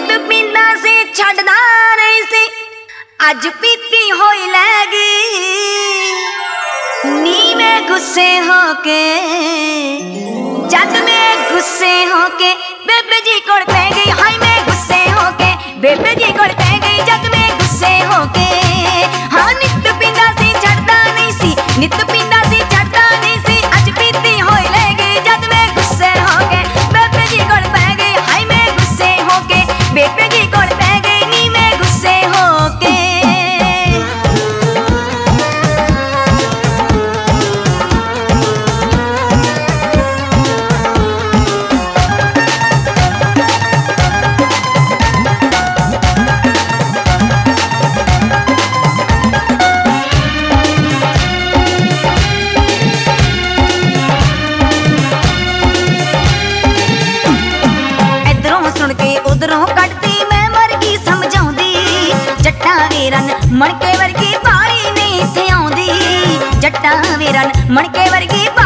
नित पींदा से छड़दा नहीं सी अज पीती होई लैगी नी मैं गुस्से होके जद मैं गुस्से होके बेबे जी कोल पै गई हाय मैं गुस्से होके बेबे जी कोल पै गई जद मैं गुस्से होके हाँ नित पींदा से छड़दा नहीं सी नित पींदा से छड़दा नहीं सी अज पीती होई लैगी जद मैं गुस्से होके बेबे जी कोल पै गई हाय मैं गुस्से होके बेबे जी कोल पै गई नी मैं गुस्से होके उधरों कटती मैं मरगी समझाउंदी जट्टा वीरन मणके वर्गी बाली नहीं थे आउंदी जट्टा वीरन मणके वर्गी